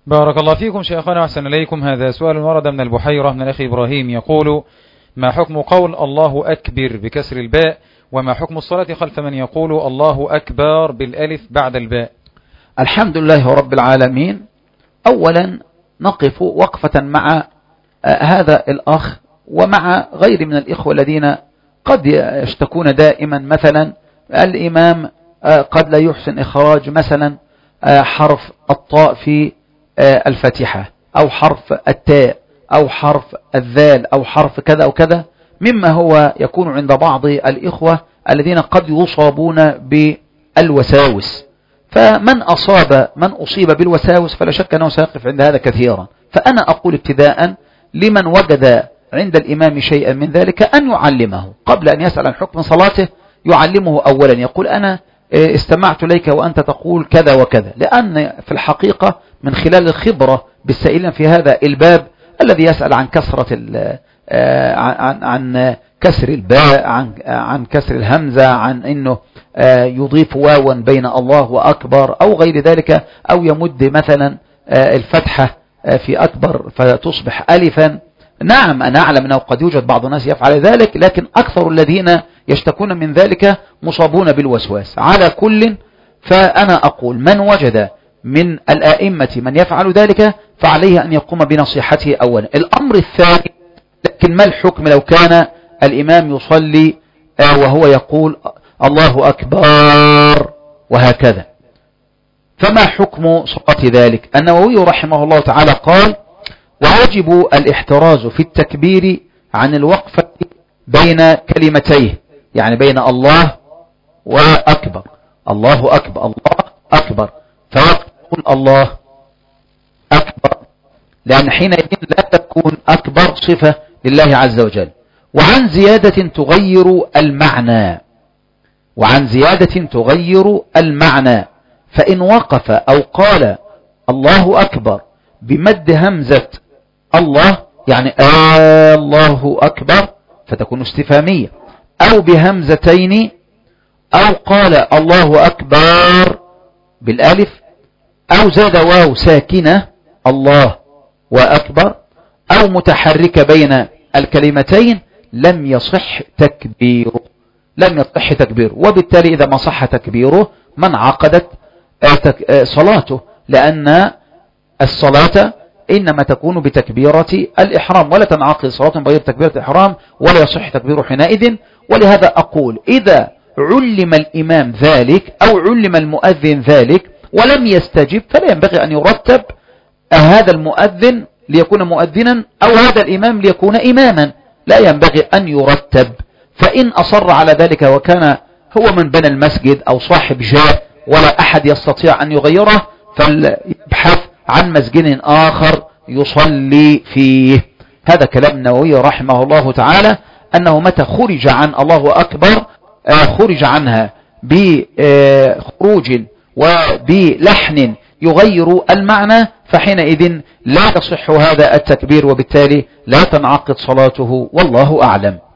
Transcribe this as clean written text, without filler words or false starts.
بارك الله فيكم شيخنا وأحسن إليكم. هذا سؤال ورد من البحيرة من الأخ إبراهيم يقول: ما حكم قول الله أكبر بكسر الباء، وما حكم الصلاة خلف من يقول الله أكبر بالألف بعد الباء؟ الحمد لله رب العالمين. أولا نقف وقفة مع هذا الأخ ومع غير من الإخوة الذين قد يشتكون دائما مثلا الإمام قد لا يحسن إخراج مثلا حرف الطاء في الفاتحة، أو حرف التاء، أو حرف الذال، أو حرف كذا أو كذا، مما هو يكون عند بعض الإخوة الذين قد يصابون بالوساوس. فمن أصيب بالوساوس فلا شك أنه سيقف عند هذا كثيرا. فأنا أقول ابتداء لمن وجد عند الإمام شيئا من ذلك أن يعلمه قبل أن يسأل عن حكم صلاته، يعلمه أولا، يقول أنا استمعت إليك وأنت تقول كذا وكذا، لأن في الحقيقة من خلال الخبرة بالسائلين في هذا الباب الذي يسأل عن كسرة عن كسر الباء، عن كسر الهمزة، عن أنه يضيف واوا بين الله وأكبر أو غير ذلك، أو يمد مثلا الفتحة في أكبر فتصبح ألفا. نعم أنا أعلم أنه قد يوجد بعض الناس يفعل ذلك، لكن أكثر الذين يشتكون من ذلك مصابون بالوسواس. على كل فأنا أقول من وجد من الآئمة من يفعل ذلك فعليه أن يقوم بنصيحته أولا. الأمر الثاني، لكن ما الحكم لو كان الإمام يصلي وهو يقول الله أكبر وهكذا؟ فما حكم صلاة ذلك؟ النووي رحمه الله تعالى قال: ويجب الاحتراز في التكبير عن الوقفة بين كلمتيه، يعني بين الله وأكبر، الله أكبر، الله أكبر، فيقول الله أكبر، لأن حينئذ لا تكون أكبر صفة لله عز وجل. وعن زيادة تغير المعنى، وعن زيادة تغير المعنى، فإن وقف أو قال الله أكبر بمد همزة الله، يعني الله أكبر، فتكون استفهامية، أو بهمزتين، أو قال الله أكبر بالألف، أو زاد واو ساكنة الله وأكبر، أو متحركة بين الكلمتين، لم يصح تكبيره، لم يصح تكبيره. وبالتالي إذا ما صح تكبيره من عقدت صلاته، لأن الصلاة إنما تكون بتكبيرة الإحرام، ولا تنعقد صلاة بغير تكبيرة الإحرام، ولا يصح تكبيره حينئذ. ولهذا أقول إذا علم الإمام ذلك أو علم المؤذن ذلك ولم يستجب، فلا ينبغي أن يرتب هذا المؤذن ليكون مؤذنا أو هذا الإمام ليكون إماما، لا ينبغي أن يرتب. فإن أصر على ذلك وكان هو من بنى المسجد أو صاحب جاه ولا أحد يستطيع أن يغيره، فليبحث عن مسجد آخر يصلي فيه. هذا كلام النووي رحمه الله تعالى، أنه متى خرج عن الله أكبر خرج عنها بخروج وبلحن يغير المعنى، فحينئذ لا تصح هذا التكبير، وبالتالي لا تنعقد صلاته، والله أعلم.